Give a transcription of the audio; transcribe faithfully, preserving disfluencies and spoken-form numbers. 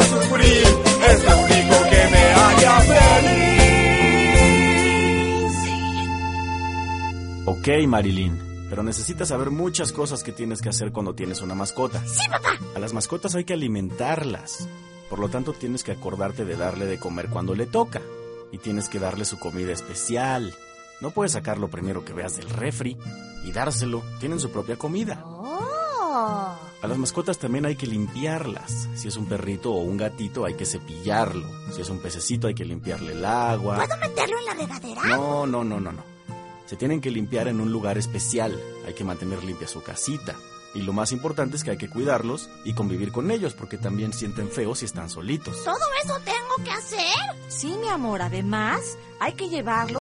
sufrir, es lo único que me haría feliz. Ok, Marilyn, pero necesitas saber muchas cosas que tienes que hacer cuando tienes una mascota. ¡Sí, papá! A las mascotas hay que alimentarlas. Por lo tanto, tienes que acordarte de darle de comer cuando le toca. Y tienes que darle su comida especial. No puedes sacarlo primero que veas del refri y dárselo. Tienen su propia comida. ¡Oh! A las mascotas también hay que limpiarlas. Si es un perrito o un gatito, hay que cepillarlo. Si es un pececito, hay que limpiarle el agua. ¿Puedo meterlo en la regadera? No, no, no, no, no. Se tienen que limpiar en un lugar especial. Hay que mantener limpia su casita. Y lo más importante es que hay que cuidarlos y convivir con ellos, porque también sienten feo si están solitos. ¿Todo eso tengo que hacer? Sí, mi amor, además hay que llevarlo